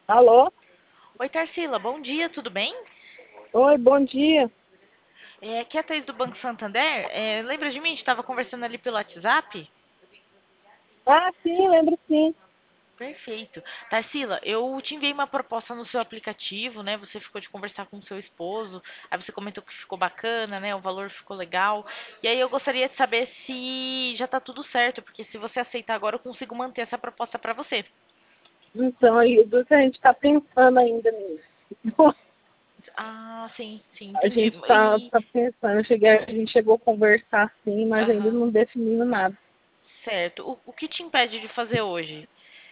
Alô? Oi, Tarsila, bom dia, tudo bem? Oi, bom dia. Aqui é a Thaís do Banco Santander. Lembra de mim? A gente estava conversando ali pelo WhatsApp? Ah, sim, lembro sim. Perfeito. Tarsila, eu te enviei uma proposta no seu aplicativo, né? Você ficou de conversar com o seu esposo, aí você comentou que ficou bacana, né? O valor ficou legal. E aí eu gostaria de saber se já tá tudo certo, porque se você aceitar agora, eu consigo manter essa proposta para você. Então, aí, do que a gente está pensando ainda nisso. Ah, sim, sim, A entendi. gente está pensando, a gente chegou a conversar sim, mas ainda Aham, não definiu nada. certo. O que te impede de fazer hoje?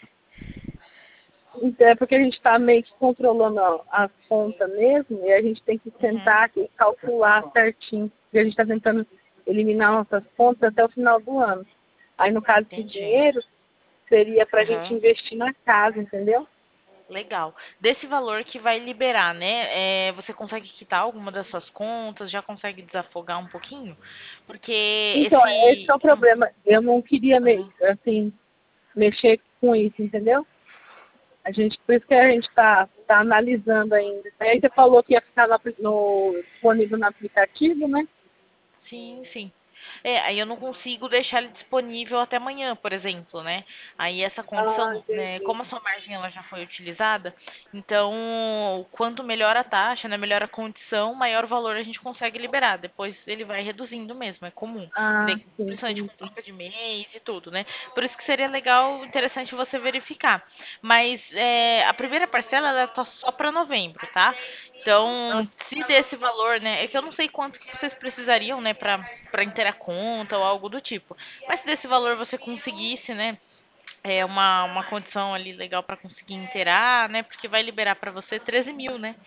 Então, é porque a gente está meio que controlando a conta mesmo, e a gente tem que Uhum, sentar aqui e calcular certinho. E a gente está tentando eliminar nossas contas até o final do ano. Aí, no caso, esse entendi. dinheiro seria para a gente Aham. investir na casa, entendeu? Legal. Desse valor que vai liberar, né? Você consegue quitar alguma das suas contas? Já consegue desafogar um pouquinho? Porque Então, esse que é esse. o problema. Eu não queria, Aham. assim, mexer com isso, entendeu? Por isso que a gente tá analisando ainda. Aí você falou que ia ficar disponível no aplicativo, né? Sim, sim. Aí eu não consigo deixar ele disponível até amanhã, por exemplo, né? Aí essa Ah, condição, né, entendi. como a sua margem ela já foi utilizada, então quanto melhor a taxa, né, melhor a condição, maior o valor a gente consegue liberar. Depois ele vai reduzindo mesmo, é comum. E Ah, daí, sim, principalmente com entendi. troca de mês e tudo, né? Por isso que seria legal, interessante você verificar. Mas a primeira parcela ela tá só para novembro, tá? Ah, Então, se desse valor, né, é que eu não sei quanto que vocês precisariam, né, para inteirar a conta ou algo do tipo. Mas se desse valor você conseguisse, né, uma condição ali legal para conseguir inteirar, né, porque vai liberar para você 13 mil, né?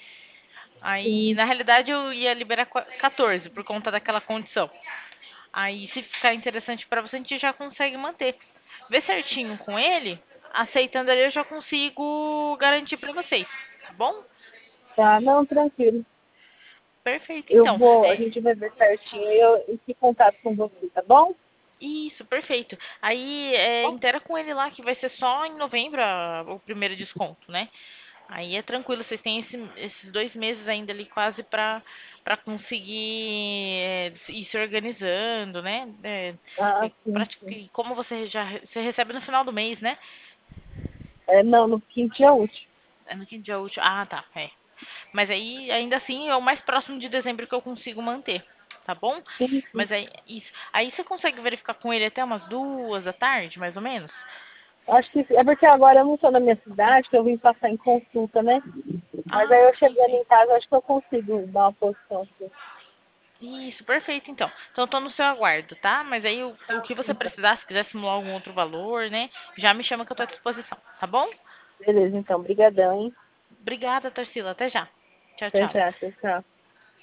Aí, sim. na realidade, eu ia liberar 14 por conta daquela condição. Aí, se ficar interessante para você, a gente já consegue manter. Vê certinho com ele, aceitando ali, eu já consigo garantir para vocês, tá bom? Tá, não, tranquilo. Perfeito, então. A gente vai ver certinho e eu entro em contato com você, tá bom? Isso, perfeito. Aí, inteira com ele lá, que vai ser só em novembro o primeiro desconto, né? Aí é tranquilo, vocês têm esses 2 meses ainda ali quase para conseguir ir se organizando, né? Ah, sim, sim. Como você recebe no final do mês, né? É, não, no quinto dia útil. É no quinto dia útil. Ah, tá. Mas aí, ainda assim, é o mais próximo de dezembro que eu consigo manter, tá bom? Sim, sim. Mas aí, isso. Aí você consegue verificar com ele até umas 2 da tarde, mais ou menos? Acho que é porque agora eu não estou na minha cidade, que eu vim passar em consulta, né? Mas aí Ah, eu sim, chegando sim. em casa, acho que eu consigo dar uma posição aqui. Isso, perfeito, então. Então, eu tô no seu aguardo, tá? Mas aí, o que você precisar, se quiser simular algum outro valor, né? Já me chama que eu tô à disposição, tá bom? Beleza, então. Brigadão, hein? Obrigada, Tarsila. Até já. Tchau, Até tchau. já, tchau, tchau.